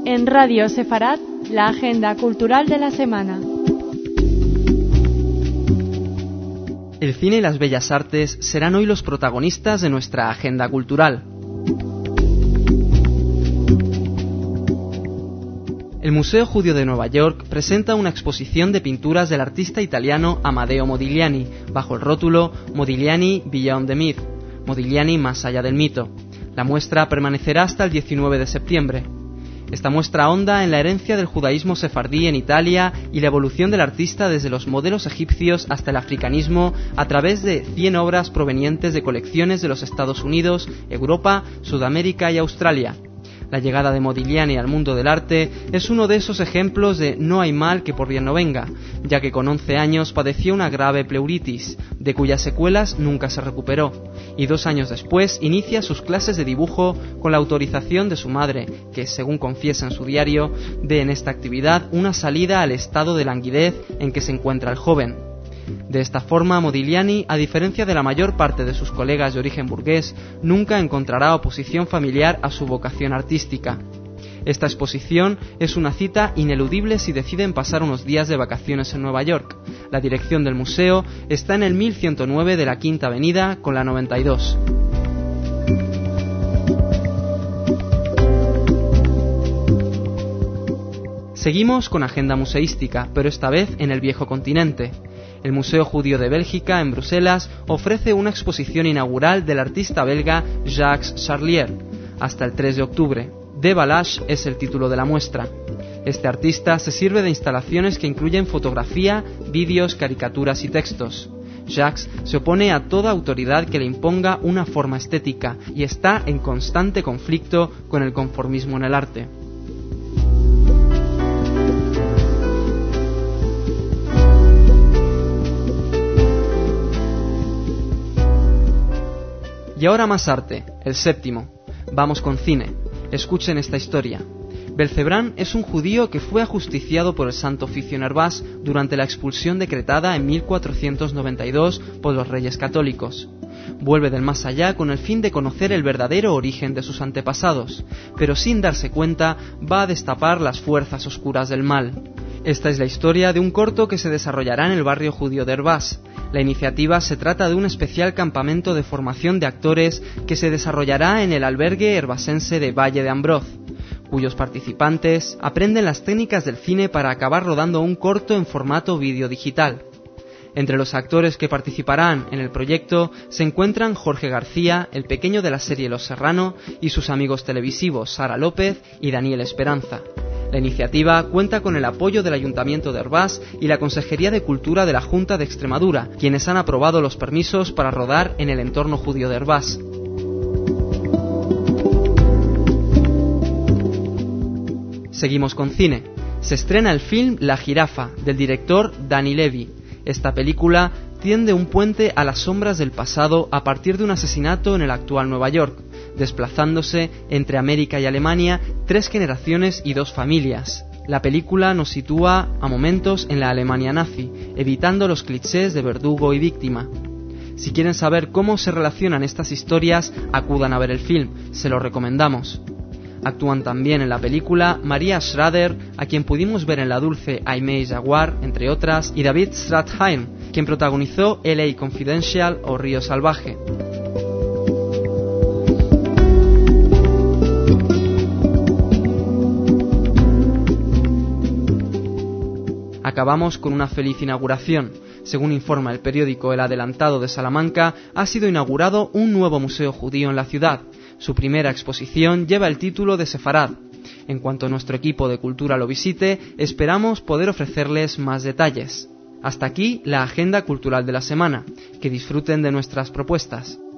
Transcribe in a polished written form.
En Radio Sefarad, la agenda cultural de la semana. El cine y las bellas artes serán hoy los protagonistas de nuestra agenda cultural. El Museo Judío de Nueva York presenta una exposición de pinturas del artista italiano Amadeo Modigliani, bajo el rótulo Modigliani Beyond the Myth, Modigliani más allá del mito. La muestra permanecerá hasta el 19 de septiembre. Esta muestra ahonda en la herencia del judaísmo sefardí en Italia y la evolución del artista desde los modelos egipcios hasta el africanismo a través de 100 obras provenientes de colecciones de los Estados Unidos, Europa, Sudamérica y Australia. La llegada de Modigliani al mundo del arte es uno de esos ejemplos de no hay mal que por bien no venga, ya que con 11 años padeció una grave pleuritis, de cuyas secuelas nunca se recuperó, y 2 años después inicia sus clases de dibujo con la autorización de su madre, que, según confiesa en su diario, ve en esta actividad una salida al estado de languidez en que se encuentra el joven. De esta forma, Modigliani, a diferencia de la mayor parte de sus colegas de origen burgués, nunca encontrará oposición familiar a su vocación artística. Esta exposición es una cita ineludible si deciden pasar unos días de vacaciones en Nueva York. La dirección del museo está en el 1109 de la Quinta Avenida con la 92. Seguimos con agenda museística, pero esta vez en el viejo continente. El Museo Judío de Bélgica, en Bruselas, ofrece una exposición inaugural del artista belga Jacques Charlier, hasta el 3 de octubre. Déballage es el título de la muestra. Este artista se sirve de instalaciones que incluyen fotografía, vídeos, caricaturas y textos. Jacques se opone a toda autoridad que le imponga una forma estética y está en constante conflicto con el conformismo en el arte. Y ahora más arte, el séptimo. Vamos con cine. Escuchen esta historia. Belcebrán es un judío que fue ajusticiado por el Santo Oficio Nervás durante la expulsión decretada en 1492 por los reyes católicos. Vuelve del más allá con el fin de conocer el verdadero origen de sus antepasados, pero sin darse cuenta va a destapar las fuerzas oscuras del mal. Esta es la historia de un corto que se desarrollará en el barrio judío de Hervás. La iniciativa se trata de un especial campamento de formación de actores que se desarrollará en el albergue herbasense de Valle de Ambroz, cuyos participantes aprenden las técnicas del cine para acabar rodando un corto en formato vídeo digital. Entre los actores que participarán en el proyecto se encuentran Jorge García, el pequeño de la serie Los Serrano, y sus amigos televisivos Sara López y Daniel Esperanza. La iniciativa cuenta con el apoyo del Ayuntamiento de Hervás y la Consejería de Cultura de la Junta de Extremadura, quienes han aprobado los permisos para rodar en el entorno judío de Hervás. Seguimos con cine. Se estrena el film La Jirafa, del director Dani Levy. Esta película tiende un puente a las sombras del pasado a partir de un asesinato en el actual Nueva York, desplazándose entre América y Alemania 3 generaciones y 2 familias. La película nos sitúa a momentos en la Alemania nazi, evitando los clichés de verdugo y víctima. Si quieren saber cómo se relacionan estas historias, acudan a ver el film, se lo recomendamos. Actúan también en la película María Schrader, a quien pudimos ver en La Dulce Aimee Jaguar, entre otras, y David Strathairn, quien protagonizó LA Confidential o Río Salvaje. Acabamos con una feliz inauguración. Según informa el periódico El Adelantado de Salamanca, ha sido inaugurado un nuevo museo judío en la ciudad. Su primera exposición lleva el título de Sefarad. En cuanto nuestro equipo de cultura lo visite, esperamos poder ofrecerles más detalles. Hasta aquí la agenda cultural de la semana. Que disfruten de nuestras propuestas.